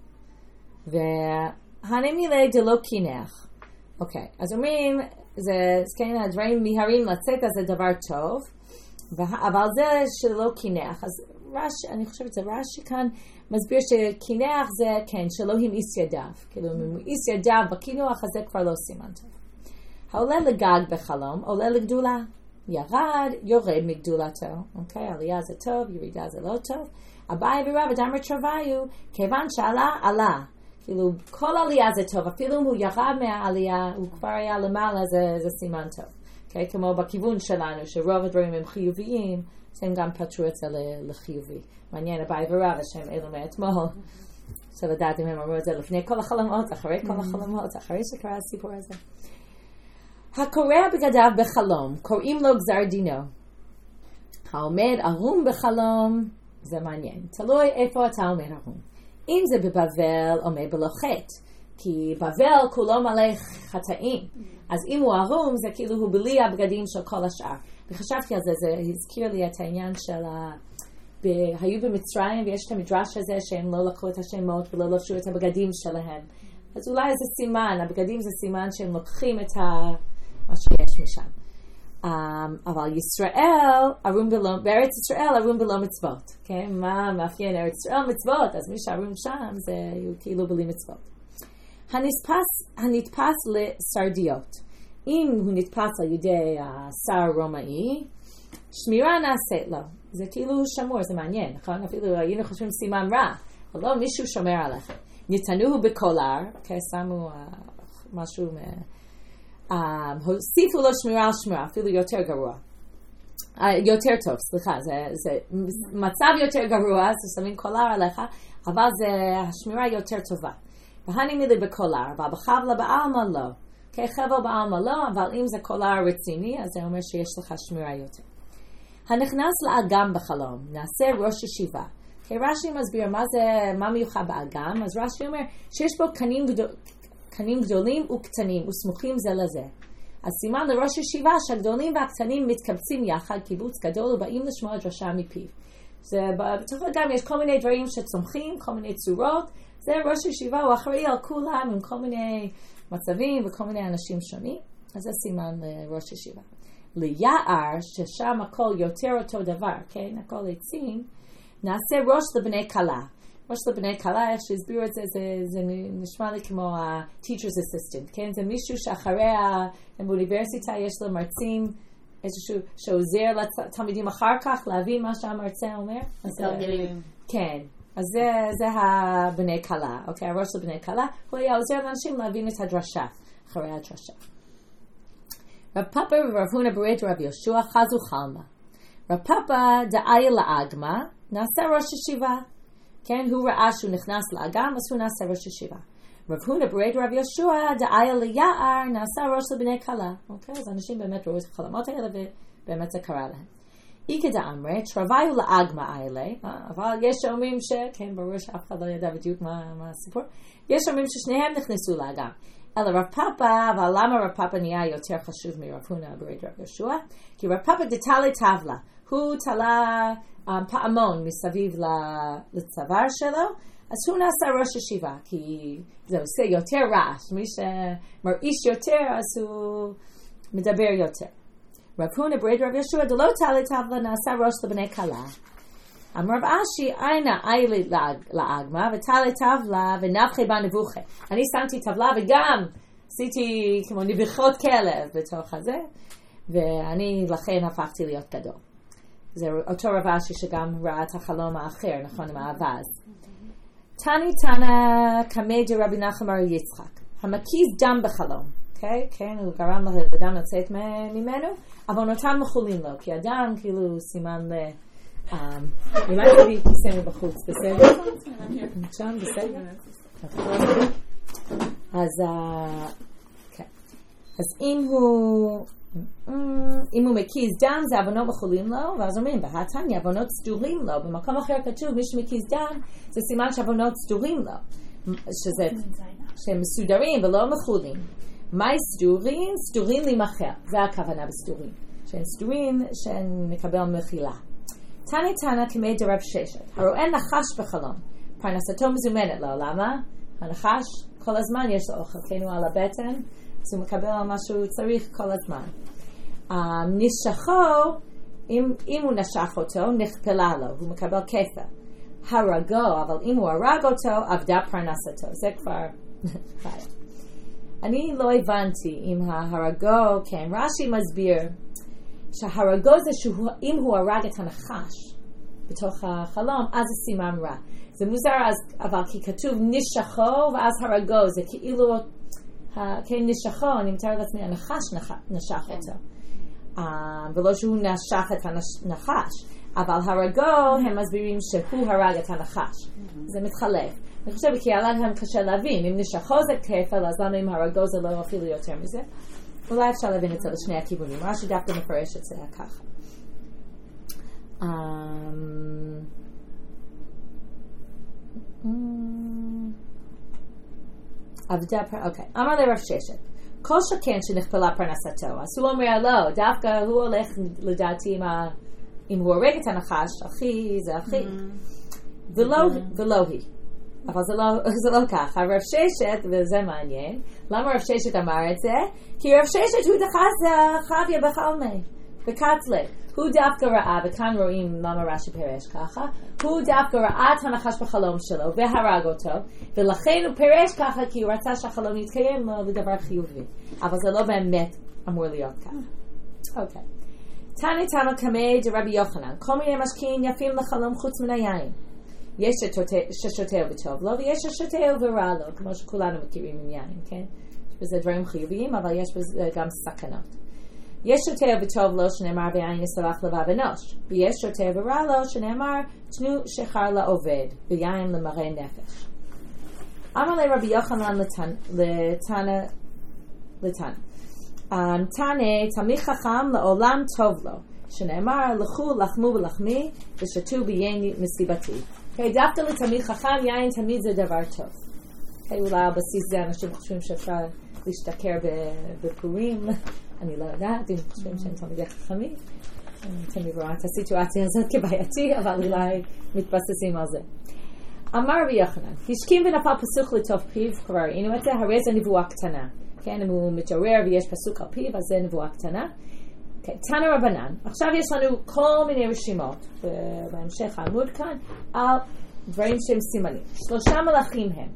והנמילה דלא קינח. אוקיי, אז אומרים, זה כן, הדברים מהרים לצאת, אז זה דבר טוב, אבל זה שלא קינח. אז אני חושבת זה רש"י כאן מסביר שקינח זה כן, שלא המאיס ידיו. כאילו אם הוא המאיס ידיו בקינוח, אז זה כבר לא סימן טוב. העולה לגג בחלום, עולה לגדולה. ירד, יורד מגדולתו. אוקיי, עלייה זה טוב, ירידה זה לא טוב. אביי ורב אדם רטרוויו, כיוון שעלה, עלה. כאילו, כל עלייה זה טוב. אפילו אם הוא ירד מהעלייה, הוא כבר היה למעלה, זה סימן טוב. Okay? כמו בכיוון שלנו, שרוב הדברים הם חיוביים, אז הם גם פתרו את זה לחיובי. מעניין, אביי ורבא שהם אלו מאתמול. אפשר לדעת אם הם אמרו את זה לפני כל החלומות, אחרי כל החלומות, אחרי שקרה הסיפור הזה. הקורא בגדיו בחלום, קוראים לו גזר דינו. העומד ערום בחלום, זה מעניין. תלוי איפה אתה עומד ערום. אם זה בבבל, עומד בלא חטא. כי בבל כולו מלא חטאים. אז אם הוא ערום, זה כאילו הוא בלי הבגדים של כל השאר. וחשבתי על זה, זה הזכיר לי את העניין של היו במצרים, ויש את המדרש הזה שהם לא לקחו את השמות ולא לבשו את הבגדים שלהם. אז אולי זה סימן, הבגדים זה סימן שהם לוקחים את מה שיש משם. אבל ישראל, בארץ ישראל ערום בלא מצוות. כן? מה מאפיין ארץ ישראל? מצוות. אז מי שערום שם זה כאילו בלי מצוות. הנתפס לסרדיות. אם הוא נתפס על ידי השר רומאי, שמירה נעשית לו. זה כאילו שמור, זה מעניין, נכון? אפילו היינו חושבים סימן רע, אבל לא מישהו שומר עליך. ניתנו בקולר, שמו משהו, הוסיפו לו שמירה על שמירה, אפילו יותר גרוע. יותר טוב, סליחה, זה מצב יותר גרוע, זה שמים קולר עליך, אבל זה השמירה יותר טובה. והנימי לי בקולר, אבל בחבלה בעלמא לא. חבל בעלמא לא, אבל אם זה קולר רציני, אז זה אומר שיש לך שמירה יותר. הנכנס לאגם בחלום, נעשה ראש ישיבה. רש"י מסביר מה מיוחד באגם, אז רש"י אומר שיש בו קנים גדולים וקטנים וסמוכים זה לזה. אז סימן לראש ישיבה שהגדולים והקטנים מתקבצים יחד, קיבוץ גדול, ובאים לשמוע דרשה מפיו. בתוך האגם יש כל מיני דברים שצומחים, כל מיני צורות, זה ראש ישיבה, הוא אחראי על כולם עם כל מיני מצבים וכל מיני אנשים שונים, אז זה סימן לראש ישיבה. ליער, ששם הכל יותר אותו דבר, כן? הכל עצים, נעשה ראש לבני קלה. ראש לבני קלה, איך שהסבירו את זה, זה נשמע לי כמו ה-teacher's assistant, כן? זה מישהו שאחרי באוניברסיטה יש לו מרצים, איזשהו שעוזר לתלמידים אחר כך להבין מה שהמרצה אומר. כן. אז זה הבני קלה, אוקיי? הראש לבני קלה, הוא היה עוזר לאנשים להבין את הדרשה, אחרי הדרשה. רב פאפה ורב הונא ברי דרב יהושע חזו חלמה. רב פאפה דאי לאגמה, נעשה ראש ישיבה. כן, הוא ראה שהוא נכנס לאגם, אז הוא נעשה ראש ישיבה. רב הונא ברי דרב יהושע דאי ליער, נעשה ראש לבני קלה. אוקיי, אז אנשים באמת ראו את החלומות האלה, ובאמת זה קרה להם. איקא דאמרי, תרוויו לאגמה האלה, אבל יש שאומרים כן, ברור שאף אחד לא ידע בדיוק מה הסיפור. יש שאומרים ששניהם נכנסו לאגם. אלא רב פאפה, אבל למה רב פאפה נהיה יותר חשוב מרב הונא ברי דרב יהושע? כי רב פאפה דתלי טבלה, הוא תלה פעמון מסביב לצוואר שלו, אז הוא נעשה ראש ישיבה, כי זה עושה יותר רעש, מי שמרעיש יותר אז הוא מדבר יותר. רב הונא ברי דרב יהושע דלא תלי טבלה נעשה ראש לבני קלה. אמר רב אשי, אינה איילי לאגמה, ותלי טבלה ונבחי בה נבוכה. אני שמתי טבלה וגם עשיתי כמו נביחות כלב בתוך הזה, ואני לכן הפכתי להיות גדול. זה אותו רב אשי שגם ראה את החלום האחר, נכון, עם האבז. תני תנא קמי דרבי נחמן בר יצחק. המקיז דם בחלום. כן, הוא גרם לדם לצאת ממנו, אבל נותן מחולים לו, כי הדם כאילו סימן אולי תביא כיסא מבחוץ, בסדר? שם, בסדר? אז אם הוא מקיז דם, זה אבונות מחולים לו, ואז אומרים, בהתניא, אבונות סדורים לו, במקום אחר כתוב, מי שמקיז דם, זה סימן שאבונות סדורים לו, שהם מסודרים ולא מחולים. מה סדורים? סדורים להימחל, זה הכוונה בסדורים, שהם סדורים שנקבל מחילה. תני תנא כמי דרב ששת, הרואה נחש בחלום, פרנסתו מזומנת לו, למה? הנחש כל הזמן יש לו אוכל, כן הוא על הבטן, אז הוא מקבל מה שהוא צריך כל הזמן. נשכו, אם הוא נשך אותו, נכפלה לו, הוא מקבל כפל. הרגו, אבל אם הוא הרג אותו, עבדה פרנסתו, זה כבר חיה. אני לא הבנתי אם ההרגו, כן, רש"י מסביר, שהרגו זה שאם הוא הרג את הנחש בתוך החלום, אז זה סימן רע. זה מוזר, אבל כי כתוב נשכו ואז הרגו, זה כאילו, כן, נשכו, אני מתאר לעצמי, הנחש נשך אותו. ולא שהוא נשך את הנחש. אבל הרגו הם מסבירים שהוא הרג את הנחש. זה מתחלק. אני חושבת כי עליו הם קשה להבין. אם נשכו זה כפל, אז למה אם הרגו זה לא אפילו יותר מזה? אולי אפשר להבין את זה לשני הכיוונים. רש"י דווקא מפרש את זה ככה. אוקיי. אמר לרב ששת, כל שכן שנכפלה פרנסתו, אז הוא אומר לא, דווקא הוא הולך לדעתי אם הוא הורג את הנחש, אחי זה אחי. ולא היא. אבל זה לא ככה. רב ששת, וזה מעניין, למה רב ששת אמר את זה? כי רב ששת הוא דחס חביה בחלמי, בקטלה. הוא דווקא ראה, וכאן רואים למה רש"י פירש ככה, הוא דווקא ראה את הנחש בחלום שלו והרג אותו, ולכן הוא פירש ככה כי הוא רצה שהחלום יתקיים לו לדבר חיובי. אבל זה לא באמת אמור להיות ככה. אוקיי. תני תמה קמי דרבי יוחנן, כל מיני משקיעים יפים לחלום חוץ מן היין. יש ששותהו וטוב לו, ויש ששותהו ורע לו, כמו שכולנו מכירים עם יין, כן? יש בזה דברים חיוביים, אבל יש בזה גם סכנות. יש שותהו וטוב לו שנאמר ביין יסלח לבב אנוש, ויש שותהו ורע לו שנאמר תנו שחר לעובד, ביין למראה נפש. אמר לרבי יוחנן לתנא. תנא תמיד חכם לעולם טוב לו, שנאמר לכו לחמו ולחמי ושתו ביין מסיבתי. דווקא לתמיד חכם יין תמיד זה דבר טוב. אולי על בסיס זה אנשים חושבים שאפשר להשתכר בפורים, אני לא יודעת אם חושבים שהם תלמידי חכמים, אני תמיד רואה את הסיטואציה הזאת כבעייתי, אבל אולי מתבססים על זה. אמר רבי יוחנן, השכים ונפל פסוק לטוב פיו, כבר ראינו את זה, הרי זה נבואה קטנה. כן, אם הוא מתעורר ויש פסוק על פיו, אז זה נבואה קטנה. תנא רבנן, עכשיו יש לנו כל מיני רשימות, בהמשך העמוד כאן, על דברים שהם סימנים. 3 מלאכים הם.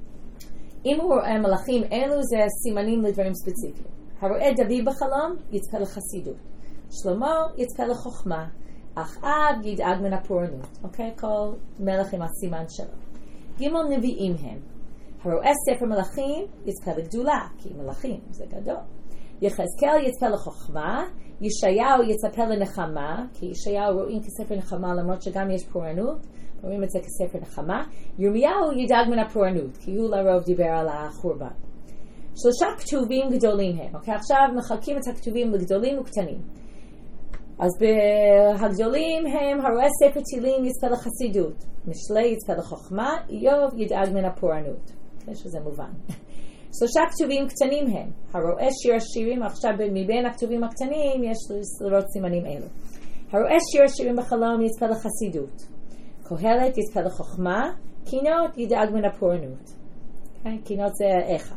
אם הוא רואה מלאכים, אלו זה סימנים לדברים ספציפיים. הרואה דוד בחלום, יצפה לחסידות. שלמה יצפה לחוכמה. אחאב ידאג מן הפורענות. אוקיי? כל מלך עם הסימן שלו. ג' נביאים הם. הרואה ספר מלאכים, יצפה לגדולה, כי מלאכים זה גדול. יחזקאל יצפה לחוכמה. ישעיהו יצפה לנחמה, כי ישעיהו רואים כספר נחמה, למרות שגם יש פורענות. רואים את זה כספר נחמה. ירמיהו ידאג מן הפורענות, כי הוא לרוב דיבר על החורבן. 3 כתובים גדולים הם. אוקיי? עכשיו מחלקים את הכתובים לגדולים וקטנים. אז הגדולים הם הרואה ספר תהילים יצפה לחסידות, משלי יצפה לחוכמה, איוב ידאג מן הפורענות. שזה מובן. 3 כתובים קטנים הם. הרואה שיר השירים, עכשיו מבין הכתובים הקטנים יש לראות סימנים אלו. הרואה שיר השירים בחלום יצפה לחסידות. קהלת יצפה לחוכמה, קינות ידאג מן הפורענות. קינות זה איכה.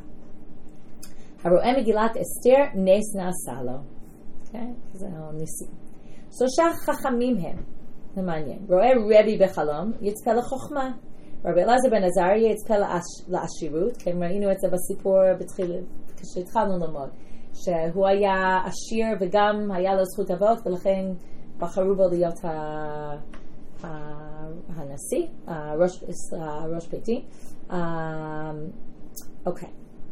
הרואה מגילת אסתר, נס נעשה לו. זה ניסים. 3 חכמים הם. זה מעניין. רואה רבי בחלום, יצפה לחוכמה. רבי אלעזר בן עזריה יצפה לעשירות, כי ראינו את זה בסיפור כשהתחלנו ללמוד. שהוא היה עשיר וגם היה לו זכות אבות, ולכן בחרו בו להיות הנשיא, הראש ביתי. אוקיי.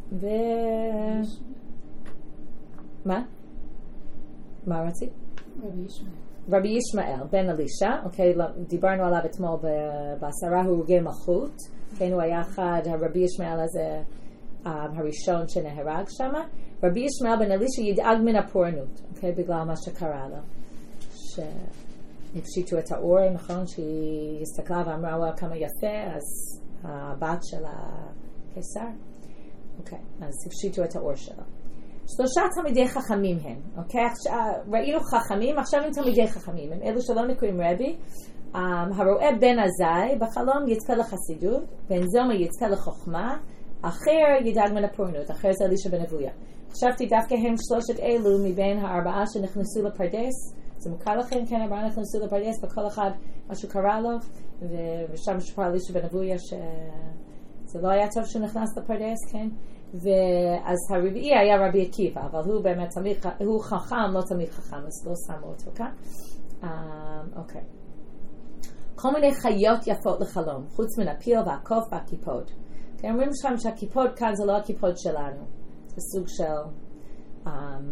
מה? מה רצית? רבי ישמעאל, בן אלישע, אוקיי, דיברנו עליו אתמול ב10 הרוגי מלכות, כן, הוא היה אחד, הרבי ישמעאל הזה הראשון שנהרג שם. רבי ישמעאל בן אלישע ידאג מן הפורענות, אוקיי, בגלל מה שקרה לו. שהפשיטו את האור, נכון, שהיא הסתכלה ואמרה, וואו, כמה יפה, אז הבת של הקיסר, אוקיי, אז הפשיטו את האור שלו. 3 תלמידי חכמים הם, אוקיי? ראינו חכמים, עכשיו הם תלמידי חכמים, הם אלו שלא נקראים רבי. הרואה בן עזאי בחלום יצפה לחסידות, בן זומא יצפה לחוכמה, אחר ידאג מן הפורענות, אחר זה אלישע בן אבויה. חשבתי דווקא הם 3 אלו מבין 4 שנכנסו לפרדס, זה מוכר לכם, כן, 4 נכנסו לפרדס, וכל אחד משהו קרה לו, ושם משופר אלישע בן אבויה שזה לא היה טוב שהוא נכנס לפרדס, כן? ואז הרביעי היה רבי עקיבא, אבל הוא באמת הוא חכם, לא תמיד חכם, אז לא שמו אותו כאן. אוקיי. כל מיני חיות יפות לחלום, חוץ מן הפיל והקוף והקיפוד. אומרים שם שהקיפוד כאן זה לא הקיפוד שלנו, זה סוג של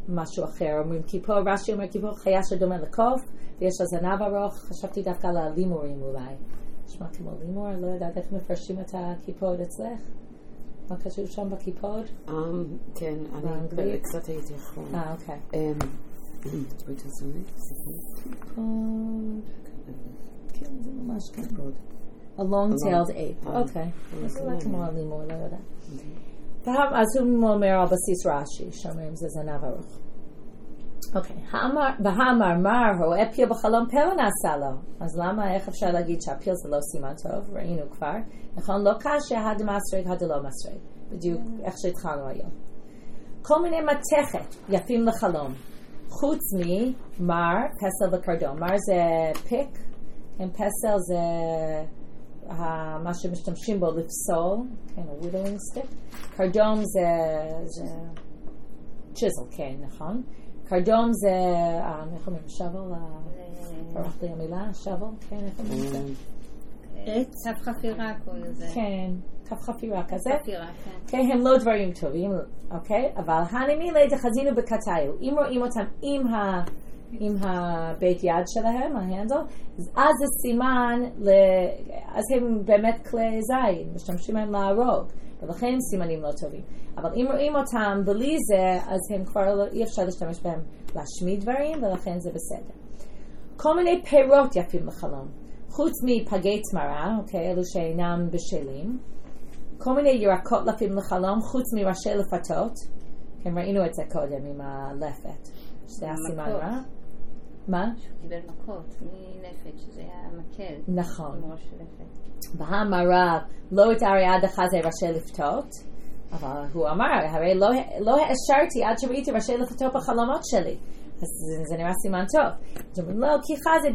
משהו אחר. אומרים כיפור, רש"י אומר כיפור חיה שדומה לקוף, ויש לה זנב ארוך, חשבתי דווקא על הלימורים אולי. נשמע כמו לימור, לא יודעת איך מפרשים את הכיפוד אצלך? מה כתוב שם בכיפוד? כן, אני קצת הייתי אחרון. אוקיי. תראי את הזמן. כיפוד. כן, זה ממש כיפוד. A long-tailed ape. אוקיי. זה אולי כמו הלימור, לא יודעת. אז הוא אומר על בסיס רש"י, שאומרים זה זנב ארוך. אוקיי, והמרמר הוא אפיה בחלום פלא נעשה לו. אז למה, איך אפשר להגיד שהפיל זה לא סימן טוב? ראינו כבר. נכון, לא קשה הדמסרג, הדלא מסרג. בדיוק איך שהתחלנו היום. כל מיני מתכת יפים לחלום. חוץ ממר, פסל וקרדום. מר זה פיק, פסל זה מה שמשתמשים בו לפסול, כן, ווידלינג סטיק. קרדום זה צ'יזל, כן, נכון. קרדום זה, איך אומרים, שבל, פרח לי המילה, שבל, כן, איך אומרים את זה? כף חפירה קוראים לזה. כן, כף חפירה כזה. חפירה, כן. כן, הם לא דברים טובים, אוקיי? אבל הנמילה דחזינו בקטאיו. אם רואים אותם עם הבית יד שלהם, ההנדל, אז זה סימן, אז הם באמת כלי זין, משתמשים להם להרוג, ולכן הם סימנים לא טובים. אבל אם רואים אותם בלי זה, אז הם כבר אי אפשר להשתמש בהם להשמיד דברים, ולכן זה בסדר. כל מיני פירות יפים לחלום. חוץ מפגי תמרה, אוקיי, אלו שאינם בשלים. כל מיני ירקות יפים לחלום, חוץ מראשי לפתות. כן, ראינו את זה קודם עם הלפת. שזה הסימן רע. מה? שהוא קיבל מכות מלפת, שזה היה מקל. נכון. עם ראש לפת. והמרב לא התארי עד אחזי ראשי לפתות, אבל הוא אמר, הרי לא האשרתי עד שראיתי ראשי לפתות בחלומות שלי. אז זה נראה סימן טוב. זאת אומרת, לא, כי חזי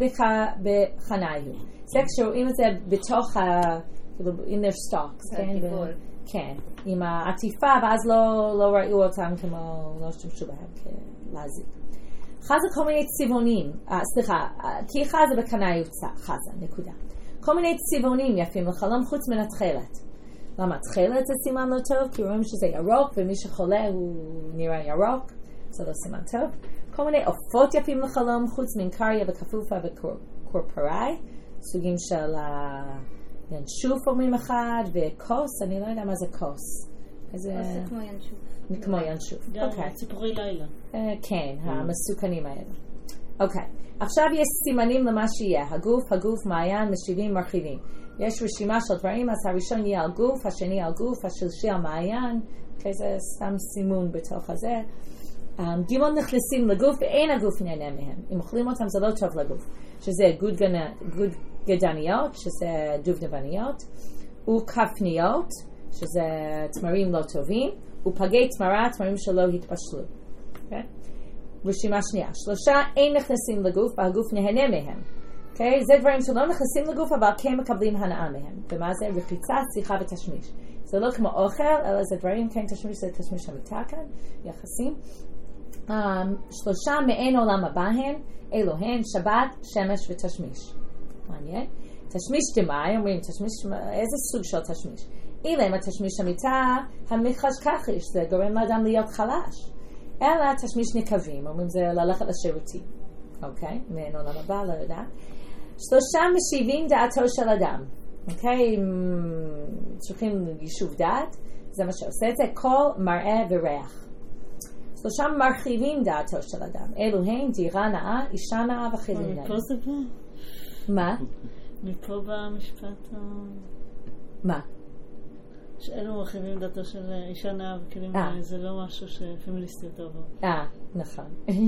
בחניו. זה כשרואים את זה בתוך in their stocks, כן? כן, עם העטיפה, ואז לא ראו אותם כמו, לא השתמשו בהם כלהזיק. חזה כל מיני צבעונים, כי חזה בקנאי חזה, נקודה. כל מיני צבעונים יפים לחלום חוץ מן התכלת. למה? תכלת זה סימן לא טוב, כי רואים שזה ירוק, ומי שחולה הוא נראה ירוק, זה לא סימן טוב. כל מיני עופות יפים לחלום חוץ מן קריה וקפופה וקורפראי, סוגים של ינשוף אומרים אחד, וכוס, אני לא יודע מה זה כוס. זה כמו ינשוף. כמו ינשוף. גם ציפורי לילה. כן, המסוכנים האלה. אוקיי, עכשיו יש סימנים למה שיהיה. הגוף, מעיין, משיבים, מרחיבים. יש רשימה של דברים, אז הראשון יהיה על גוף, השני על גוף, השלישי על מעיין. אוקיי, זה סתם סימון בתוך הזה. גימון נכנסים לגוף ואין הגוף נהנה מהם. אם אוכלים אותם זה לא טוב לגוף. שזה גוד גדניות, שזה דובדבניות, וכפניות, שזה תמרים לא טובים, ופגי תמרה, תמרים שלא התפשלו. Okay? רשימה שנייה. 3 אין נכנסים לגוף, והגוף נהנה מהם. Okay? זה דברים שלא נכנסים לגוף, אבל כן מקבלים הנאה מהם. ומה זה? רחיצה, שיחה ותשמיש. זה לא כמו אוכל, אלא זה דברים, כן, תשמיש זה תשמיש המיטה כאן, יחסים. 3 מעין עולם הבא אלו הן שבת, שמש ותשמיש. מעניין. תשמיש דמאי, אומרים תשמיש, איזה סוג של תשמיש? אילם התשמיש המיטה, המחשכחיש, זה גורם לאדם להיות חלש. אלא תשמיש נקבים, אומרים זה ללכת לשירותים. אוקיי? מעין עולם הבא, לא יודעת. 3 משיבים דעתו של אדם. אוקיי? צריכים יישוב דעת, זה מה שעושה את זה, קול, מראה וריח. 3 מרחיבים דעתו של אדם. אלו הן דירה נאה, אישה נאה וחילון נאה. מפה זה פה? מה? מפה במשפט מה? שאלו מרחיבים דעתו של אישה נאה וכלים, זה לא משהו שפמיניסטיות אוהבות. נכון.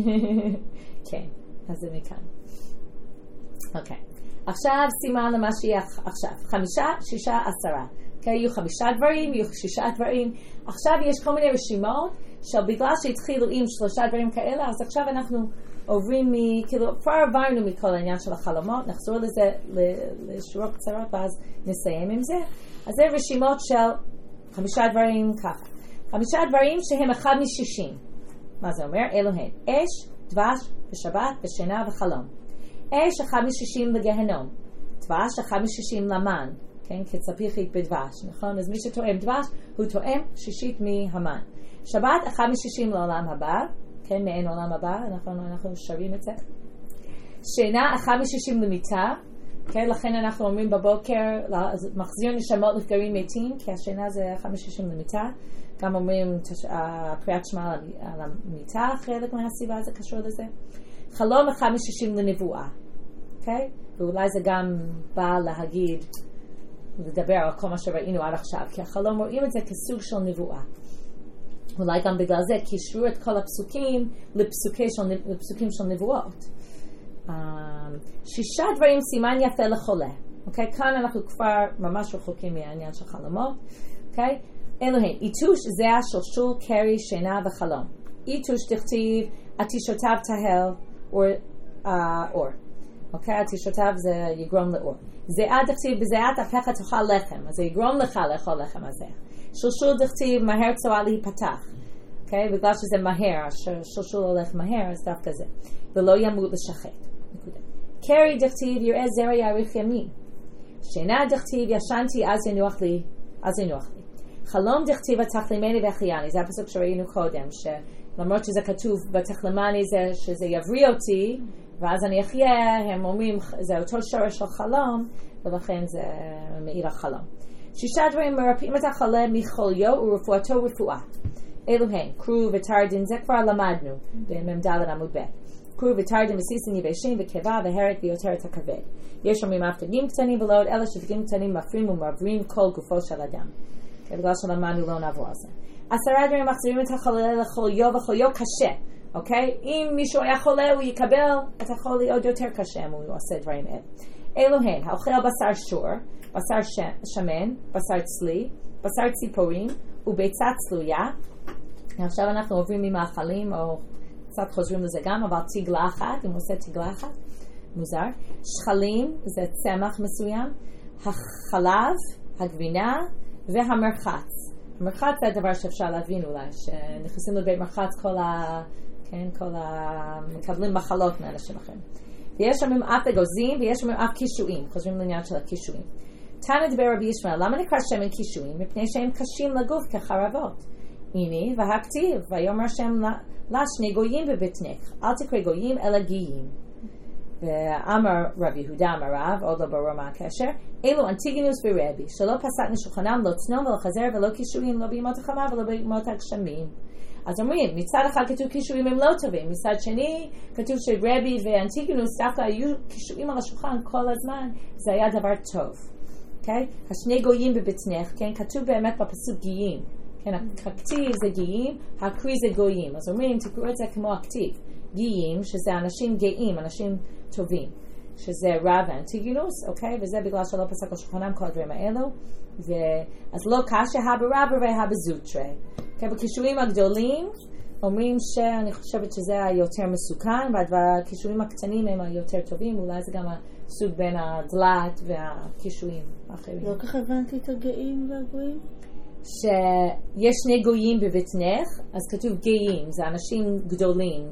כן, אז זה מכאן. אוקיי. עכשיו סימן למה שיהיה עכשיו. 5, 6, 10. אוקיי, יהיו 5 דברים, יהיו 6 דברים. עכשיו יש כל מיני רשימות שבגלל שהתחילו עם 3 דברים כאלה, אז עכשיו אנחנו עוברים כאילו, כבר עברנו מכל העניין של החלומות, נחזור לזה לשורות קצרות ואז נסיים עם זה. אז זה רשימות של 5 דברים ככה. 5 דברים שהם 1 מ-60. מה זה אומר? אלו הן אש, דבש, ושבת, ושינה וחלום. אש 1 מ-60 לגיהנום. דבש 1 מ-60 למן. כן? כצפיחית בדבש. נכון? אז מי שתואם דבש, הוא תואם 60 מהמן. שבת 1 מ-60 לעולם הבא. כן, מעין עולם הבא, אנחנו שרים את זה. שינה 1:60 למיטה, כן, לכן אנחנו אומרים בבוקר, מחזיר נשמות לפגרים מתים, כי השינה זה 1:60 למיטה. גם אומרים קריאת שמע על המיטה, חלק מהסיבה זה קשור לזה. חלום 1:60 לנבואה, אוקיי? ואולי זה גם בא לדבר על כל מה שראינו עד עכשיו, כי החלום רואים את זה כסוג של נבואה. אולי גם בגלל זה קישרו את כל הפסוקים לפסוקים של נבואות. 6 דברים סימן יפה לחולה. אוקיי? כאן אנחנו כבר ממש רחוקים מהעניין של חלומות. אוקיי? אלוהים, איתוש זה השלשול, קרי, שינה וחלום. איתוש תכתיב, עתישותיו תהל, אור. אוקיי? עתישותיו זה יגרום לאור. זיעה תכתיב, בזיעת אפיך תאכל לחם. אז זה יגרום לך לאכול לחם הזה. שלשול תכתיב, מהר צועה להיפתח. אוקיי? בגלל שזה מהר, שלשול הולך מהר, אז דווקא זה. ולא ימות לשחט. קרי דכתיב, יראה זרע יאריך ימים. שינה דכתיב, ישנתי אז ינוח לי. חלום דכתיב, התחלימני והחייני. זה הפסוק שראינו קודם, שלמרות שזה כתוב בתחלימני זה שזה יבריא אותי, ואז אני אחיה, הם אומרים, זה אותו שורש של חלום, ולכן זה מעיד על חלום. 6 דברים מרפאים את החולה מחוליו ורפואתו רפואה. אלוהים, קרו ותרדין, זה כבר למדנו במ"ד עמוד ב'. קרו ותרדין וסיסין יבשים וקיבה והרק ויותר את הכבד. יש אומרים אף דגים קטנים ולא עוד אלה שדגים קטנים מפרים ומעברים כל גופו של אדם. בגלל שלמדנו לא נעבור על זה. 10 דברים מחזירים את החולה לחוליו וחוליו קשה. אוקיי? אם מישהו היה חולה הוא יקבל את החולי עוד יותר קשה אם הוא עושה דברים אלה. אלוהים, האוכל בשר שור, בשר שמן, בשר צלי, בשר ציפורים וביצה צלויה. עכשיו אנחנו עוברים ממאכלים או קצת חוזרים לזה גם, אבל תגלה אחת, אם הוא עושה תגלה אחת, מוזר. שחלים, זה צמח מסוים. החלב, הגבינה והמרחץ. המרחץ זה הדבר שאפשר להבין אולי, שנכנסים לבית מרחץ כל מקבלים מחלות מאנשים אחרים. ויש שם אף אגוזים ויש שם אף קישואים, חושבים לעניין של הקישואים. תנא דבר רבי ישמעאל, למה נקרא שמן קישואים? מפני שהם קשים לגוף כחרבות. הנה, והכתיב, ויאמר שם לה 2 גויים בבטנך, אל תקרא גויים אלא גיים. ואמר רבי יהודה אמר רב, עוד לא ברור מה הקשר, אלו אנטיגנוס ורבי, שלא פסק משולחנם לא צנום ולא חזר ולא קישואים, לא בימות החמה ולא בימות הגשמים. אז אומרים, מצד אחד כתוב קישואים הם לא טובים, מצד שני כתוב שרבי ואנטיגנוס דווקא היו קישואים על השולחן כל הזמן, זה היה דבר טוב. Okay? 2 גויים בבטנך, כן? כתוב באמת בפסוק גיים. כן, הכתיב זה גאים, הקריא זה גויים. אז אומרים, תקראו את זה כמו הכתיב. גאים, שזה אנשים גאים, אנשים טובים. שזה רב ואנטיגנוס, אוקיי? וזה בגלל שלא פסק לשולחנם כל הדברים האלו. אז לא קשה הברב והבזוטרי. אוקיי, בקישואים הגדולים, אומרים שאני חושבת שזה היותר מסוכן, והקישואים הקטנים הם היותר טובים, אולי זה גם הסוג בין הדלת והקישואים האחרים. לא כך הבנתי את הגאים והגויים? שיש 2 גויים בבטנך, אז כתוב גאים, זה אנשים גדולים,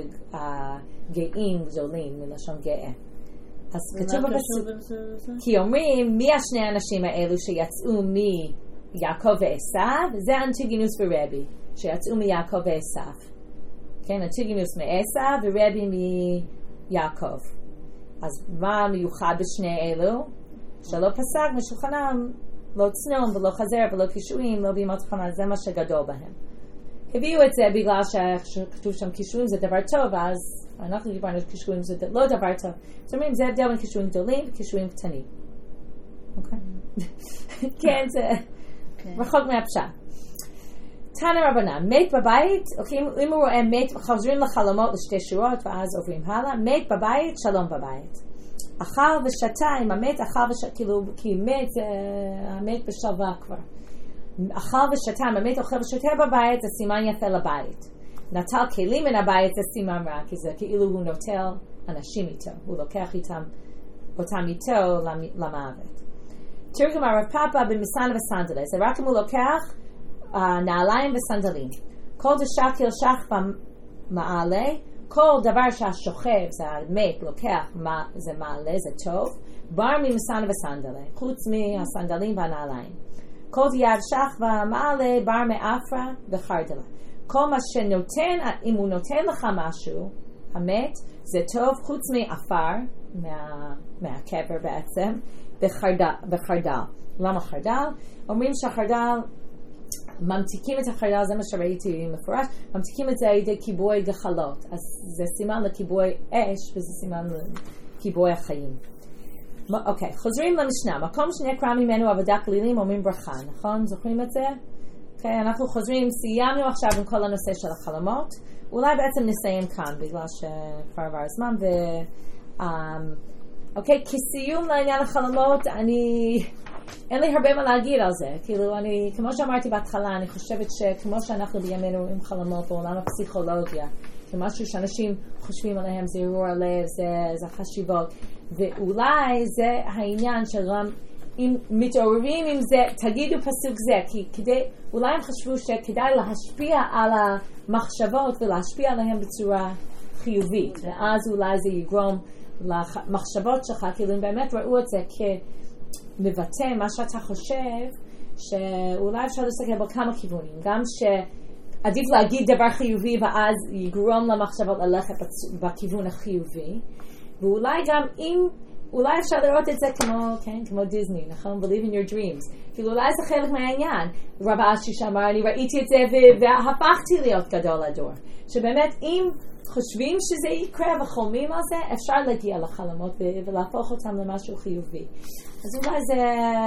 גאים גדולים, מלשון גאה. אז כתוב בפסוק, כי אומרים, מי 2 האנשים האלו שיצאו מיעקב ועשיו? זה אנטיגנוס ורבי, שיצאו מיעקב ועשיו. כן, אנטיגנוס מעשיו ורבי מיעקב. אז מה מיוחד בשני אלו? שלא פסק משולחנם, לא צנום ולא חזר ולא קישואים, לא בימות חמה, זה מה שגדול בהם. הביאו את זה בגלל שכתוב שם קישואים זה דבר טוב, אז אנחנו דיברנו קישואים זה לא דבר טוב. זאת אומרת, זה הבדל בין קישואים גדולים וקישואים קטנים. אוקיי? כן, זה רחוק מהפשט. תנא רבנן, מת בבית, אם הוא רואה מת, חוזרים לחלומות לשתי שורות ואז עוברים הלאה, מת בבית, שלום בבית. אכל ושתה, אם המת אכל ושתה, כאילו, כי מת, המת בשלווה כבר. אכל ושתה, אם המת אוכל ושותה בבית, זה סימן יפה לבית. נטל כלים מן הבית, זה סימן רע, כי זה כאילו הוא נוטל אנשים איתו, הוא לוקח אותם איתו למוות. תרגום הרב פאפה במסן וסנדלי, זה רק אם הוא לוקח נעליים וסנדלים. כל דשקל שח במעלה, כל דבר שהשוכב, זה המת, לוקח, זה מעלה, זה טוב, בר ממסן וסנדלי, חוץ מהסנדלים והנעליים. כל יד שח במעלה, בר מאפרה וחרדלה. כל מה שנותן, אם הוא נותן לך משהו, המת, זה טוב חוץ מאפר, מהקבר בעצם, בחרדל. למה חרדל? אומרים שהחרדל, ממתיקים את החרדל, זה מה שראיתי מפורש, ממתיקים את זה על ידי כיבוי גחלות. אז זה סימן לכיבוי אש, וזה סימן לכיבוי החיים. אוקיי, חוזרים למשנה. מקום שנקרא ממנו עבודה כלילים אומרים ברכה, נכון? זוכרים את זה? אוקיי, אנחנו חוזרים, סיימנו עכשיו עם כל הנושא של החלומות. אולי בעצם נסיים כאן, בגלל שכבר עבר הזמן. אוקיי, כסיום לעניין החלומות, אין לי הרבה מה להגיד על זה. כאילו, כמו שאמרתי בהתחלה, אני חושבת שכמו שאנחנו בימינו עם חלומות בעולם הפסיכולוגיה, כמשהו שאנשים חושבים עליהם, זה אירוע לב, זה חשיבות. ואולי זה העניין שגם אם מתעוררים עם זה, תגידו פסוק זה, כי אולי הם חשבו שכדאי להשפיע על המחשבות ולהשפיע עליהם בצורה חיובית, ואז אולי זה יגרום למחשבות שלך, כאילו הם באמת ראו את זה כמבטא מה שאתה חושב, שאולי אפשר להסתכל בכמה כיוונים, גם שעדיף להגיד דבר חיובי ואז יגרום למחשבות ללכת בכיוון החיובי, ואולי גם אולי אפשר לראות את זה כמו דיסני, נכון? Believe in your dreams. כאילו אולי זה חלק מהעניין. רב אשי שאמר, אני ראיתי את זה והפכתי להיות גדול הדור. שבאמת אם חושבים שזה יקרה וחולמים על זה, אפשר להגיע לחלומות ולהפוך אותם למשהו חיובי. אז אולי זה,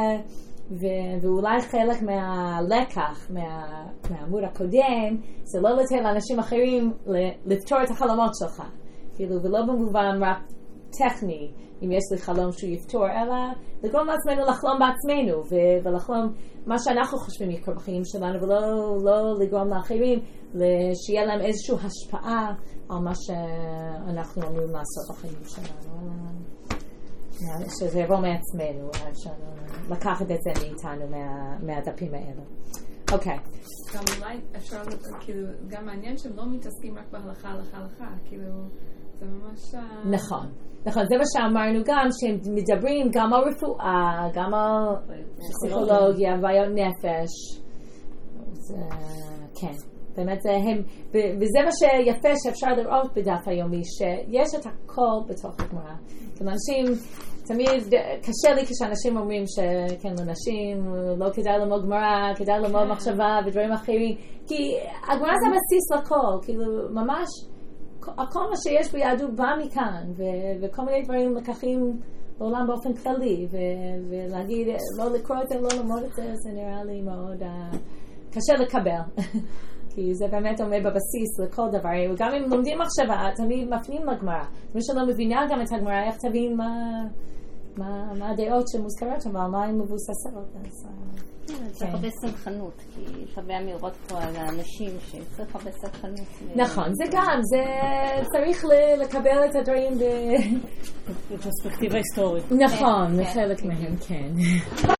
ואולי חלק מהלקח, מהעמוד הקודם, זה לא לתת לאנשים אחרים לפתור את החלומות שלך. כאילו, ולא במובן רק טכני, אם יש לי חלום שהוא יפתור, אלא לגרום לעצמנו לחלום בעצמנו, ולחלום מה שאנחנו חושבים יקרה בחיים שלנו, ולא לגרום לאחרים, שיהיה להם איזושהי השפעה על מה שאנחנו אמורים לעשות בחיים שלנו. שזה יבוא מעצמנו, אפשר לקחת את זה מאיתנו, מהדפים האלה. אוקיי. גם אולי אפשר, כאילו, גם מעניין שהם לא מתעסקים רק בהלכה, כאילו, זה ממש... נכון. נכון, זה מה שאמרנו גם, שהם מדברים גם על רפואה, גם על פסיכולוגיה, בעיות נפש. כן, באמת זה הם, וזה מה שיפה שאפשר לראות בדף היומי, שיש את הכל בתוך הגמרא. אנשים, תמיד קשה לי כשאנשים אומרים שכן, לנשים לא כדאי ללמוד גמרא, כדאי ללמוד מחשבה ודברים אחרים, כי הגמרא זה הבסיס לכל, כאילו ממש, הכל מה שיש ביהדות בא מכאן, וכל מיני דברים לקחים בעולם באופן כללי, ולהגיד, לא לקרוא את זה, לא ללמוד את זה, זה נראה לי מאוד קשה לקבל. כי זה באמת עומד בבסיס לכל דבר. וגם אם לומדים מחשבה, תמיד מפנים לגמרא. מי שלא מבינה גם את הגמרא, איך תבין מה הדעות שמוזכרות שם, ועל מה הן מבוססות. צריך הרבה סלחנות, כי שווה אמירות פה על האנשים שצריך הרבה סלחנות. נכון, זה גם, זה צריך לקבל את הדברים בפרספקטיבה היסטורית. נכון, חלק מהם, כן.